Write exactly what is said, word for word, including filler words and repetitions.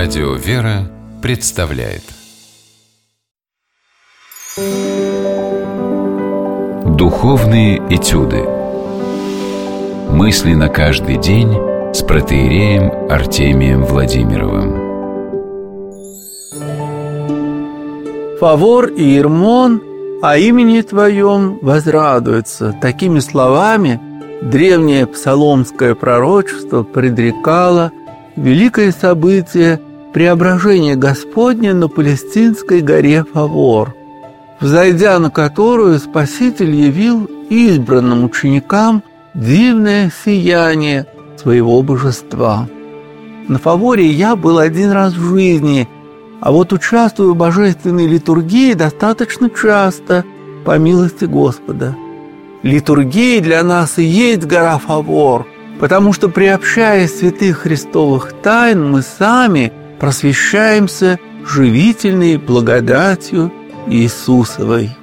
Радио «Вера» представляет Духовные этюды. Мысли на каждый день с протоиереем Артемием Владимировым. Фавор и Ирмон о имени Твоем возрадуются. Такими словами древнее псаломское пророчество предрекало великое событие преображения Господня на Палестинской горе Фавор, взойдя на которую Спаситель явил избранным ученикам дивное сияние своего божества. На Фаворе я был один раз в жизни, а вот участвую в божественной литургии достаточно часто, по милости Господа. Литургия для нас и есть гора Фавор, потому что, приобщаясь святых христовых тайн, мы сами просвещаемся живительной благодатью Иисусовой.